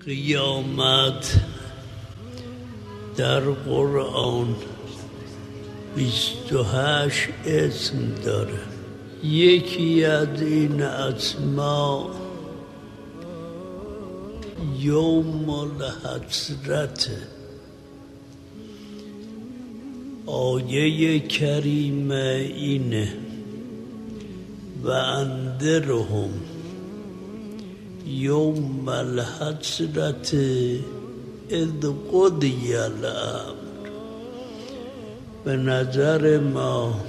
قیامت در قرآن 28 اسم داره. یکی از این اسما یوم الحسرت. آیه کریمه اینه و انذرهم یوم الحسرت اذ قضی الامر. به نظر ما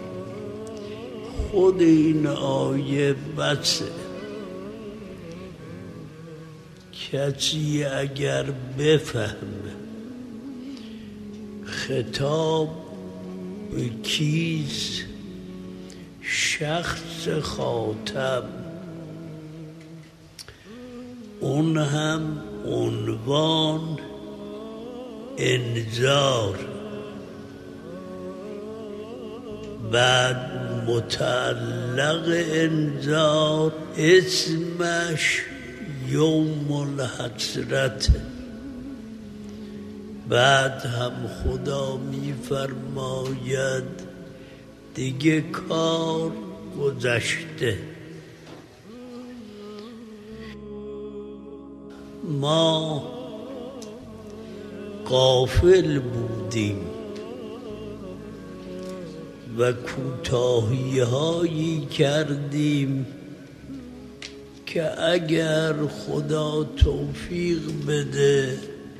خود این آیه بسه. کسی اگر بفهمه خطاب به کیست، شخص خاطب، اون هم عنوان انذار، بعد متعلق انذار اسمش یوم الحسرت. بعد هم خدا میفرماید دیگه کار گذشته. ما غافل بودیم و کوتاهی هایی کردیم که اگر خدا توفیق بده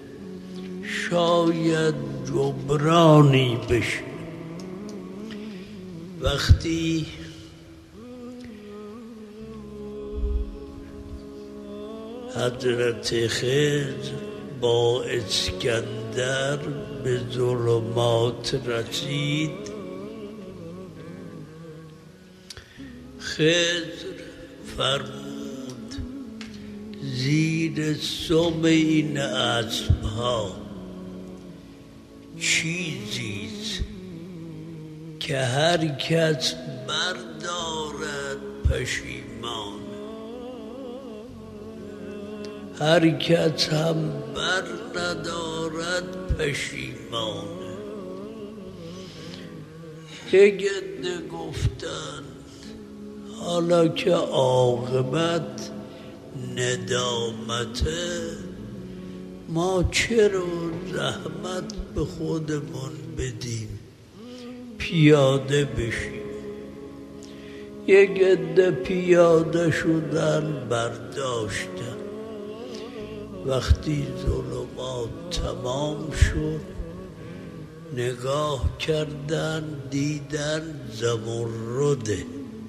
شاید جبرانی بشه. وقتی حضرت خضر با اسکندر به ظلمات رسید، خضر فرمود زیر سم این اسبها چیزیست که هر کس بردارد پشیمان، هر کس هم بر ندارد پشیمان. یک عده گفتند حالا که عاقبت ندامته ما چرا زحمت به خودمون بدیم، پیاده بشیم. یک عده پیاده شدن، برداشتن. وقتی ظلمات تمام شد نگاه کردن دیدن زمرده.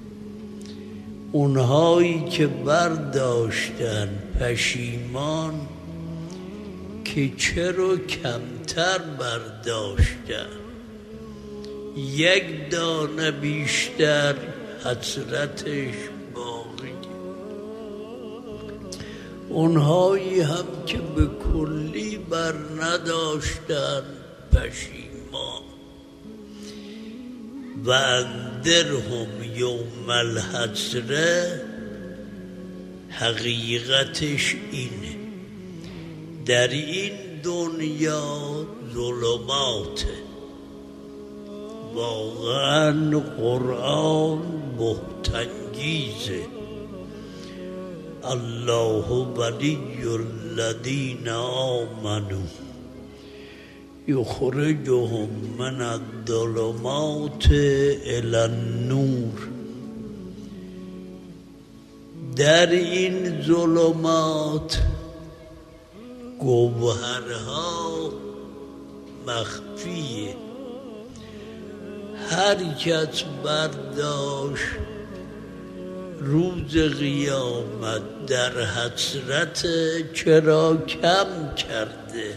اونهایی که برداشتن پشیمان که چرا کمتر برداشتن، یک دانه بیشتر حسرتش باقی. اونهایی هم که به کلی بر نداشتن پشیمان. و انذرهم یوم الحسره حقیقتش اینه، در این دنیا ظلماته. واقعا قرآن بهت‌انگیزه. الله ولی الذین آمنوا یخرجهم من الظلمات الی النور. در این ظلمات گوهرها مخفیه. هر کس برداشت روز قیامت در حسرت چرا کم کرده.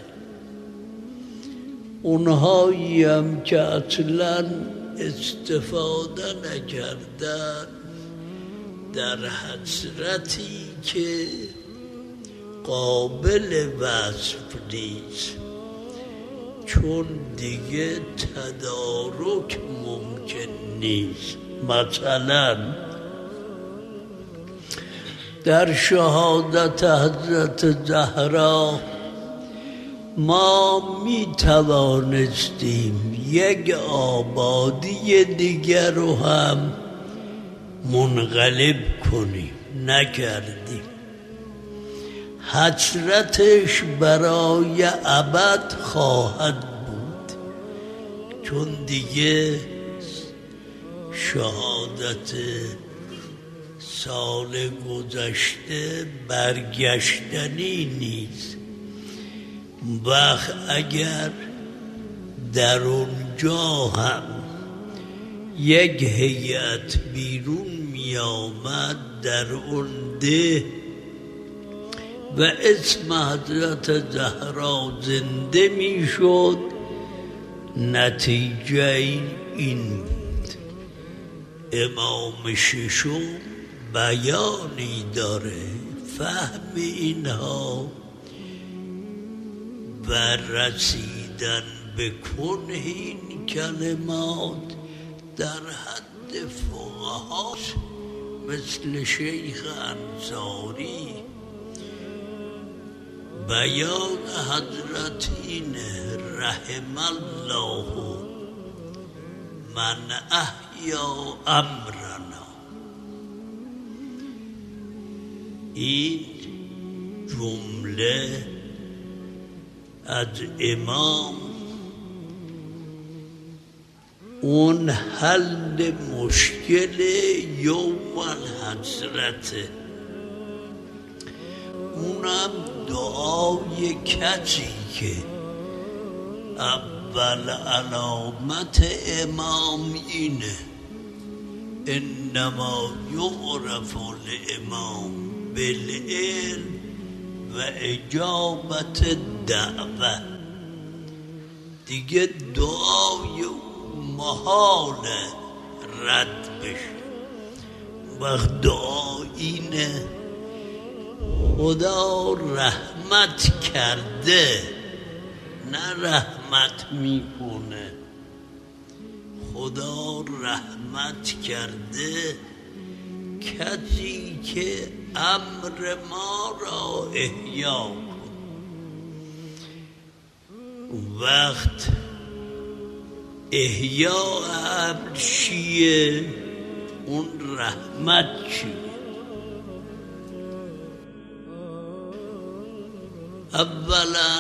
اونهایی هم که اصلا استفاده نکردن در حسرتی که قابل وصف نیست، چون دیگه تدارک ممکن نیست. مثلا در شهادت حضرت زهرا ما می توانستیم یک آبادی دیگر رو هم منقلب کنیم، نکردیم. حسرتش برای ابد خواهد بود، چون دیگه شهادت سال گذشته برگشتنی نیست. وقت اگر در اونجا هم یک هیئت بیرون می آمد در اون ده و اسم حضرت زهرا زنده می شد، نتیجه این بود. امام ششم بیانی داره، فهم اینها و رسیدن به کنه این کلمات در حد فقها مثل شیخ انصاری. بیان حضرت اینه رحم الله من احیا امرنا. این جمله از امام اون حل مشکل یوم الحسرته، اونم دعای کسی که اول علامت امام اینه انما یعرف الامام بالعلم و اجابت دعوه. دیگه دعای محال رد بشه. وقت دعا اینه خدا رحمت کرده، نه رحمت میکنه. خدا رحمت کرده کسی که امر ما را احیا کن. وقت احیا امر چیه؟ اون رحمت چیه؟ اولا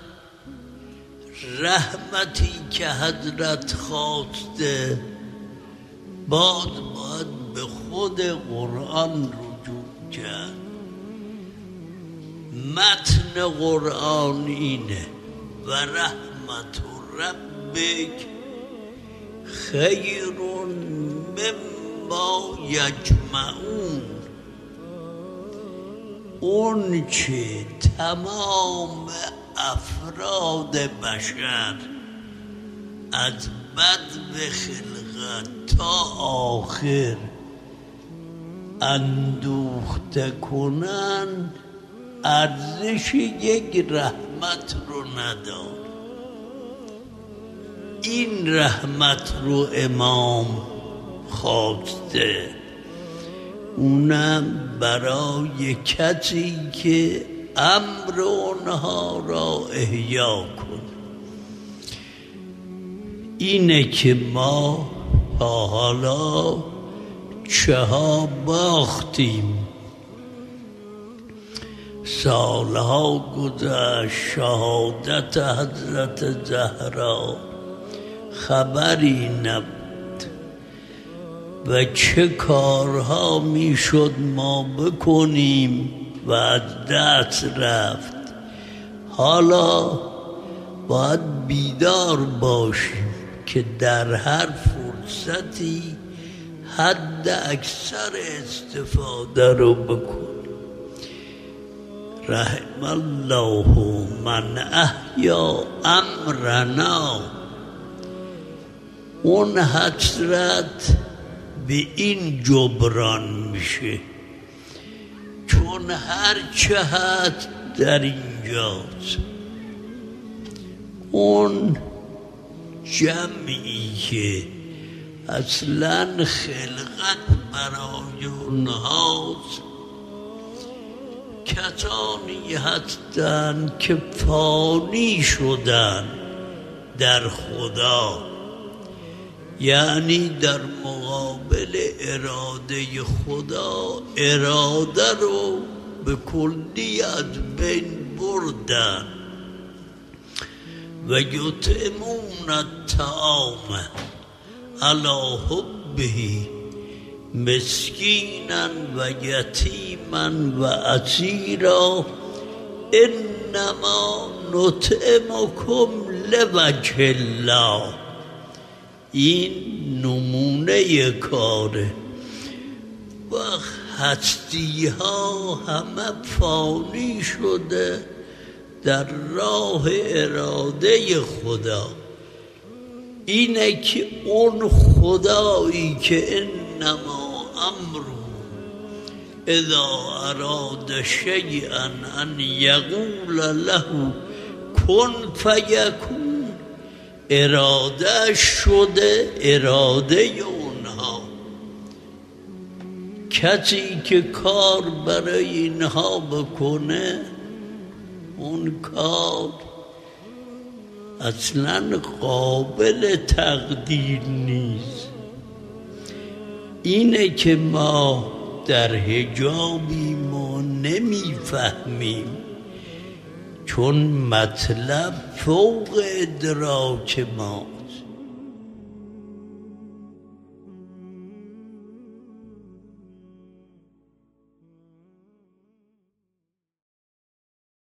رحمتی که حضرت خواسته باید به خود قرآن رجوع کرد. متن قرآن اینه و رحمت ربک خیر مما یجمعون. اون چه تمام افراد بشر از بدو خلقت تا آخر اندوخته کنن ارزش یک رحمت رو ندار. این رحمت رو امام خواسته، اونم برای کسی که امر اونها را احیا کن. اینه که ما تا حالا چه ها باختیم. سالها گذشت، شهادت حضرت زهرا خبری نبود و چه کارها میشد ما بکنیم و از دست رفت. حالا باید بیدار باشیم که در هر فرصتی حد اکثر استفاده رو بکنیم. رحم الله من احیا امرنا. اون حسرت به این جبران میشه، چون هر چه هست در اینجاست. اون جمعی که اصلا خلقت برای اونهاست کسانی هستند که فانی شدن در خدا، یعنی در مقابل اراده خدا اراده رو به کلی از بین بردن. و یطعمون الطعام علی حبه مسکینا و یتیما و اسیرا انما نطعمکم لوجه الله. این نمونه کاره. و هستی ها همه فانی شده در راه اراده خدا. اینه که اون خدایی که انما امره اذا اراد شیئا ان یقول له کن فیکون، اراده شده اراده اونها. کسی که کار برای اینها بکنه اون کار اصلا قابل تقدیر نیست. اینه که ما در حجابیم و نمیفهمیم، چون مطلب فوق ادراک ما